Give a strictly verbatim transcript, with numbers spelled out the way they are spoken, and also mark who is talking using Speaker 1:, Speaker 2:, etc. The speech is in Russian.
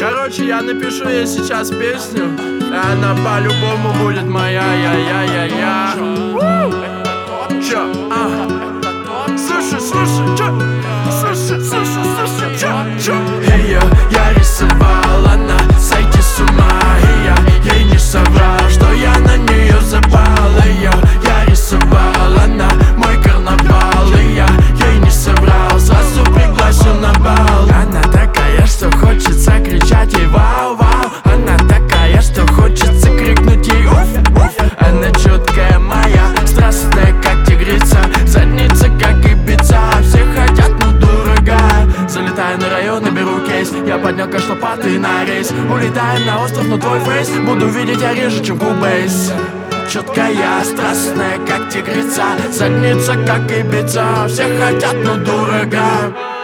Speaker 1: Короче, я напишу ей сейчас песню, и она по-любому будет моя, я-я-я-я. Чё? А? Слушай, слушай, чё? Слушай, слушай, слушай, чё? Чё? Ее я рисовал, она сойти с ума, и я ей не соврал, что я на нее запал. Ее я рисовал, она мой карнавал, и я ей не соврал, сразу пригласил на бал. Она такая, что хочется кричать ей вау-вау. Она такая, что хочется крикнуть ей уф-уф. Она чуткая моя, страстная как тигрица, задница как Ибица. Все хотят, но дорогая. Залетаю на район и беру кейс, я поднял кашлопаты на рейс. Улетаем на остров, но твой фейс буду видеть я реже, чем Кубейс. Чуткая, страстная как тигрица, задница как Ибица. Все хотят, но дорогая.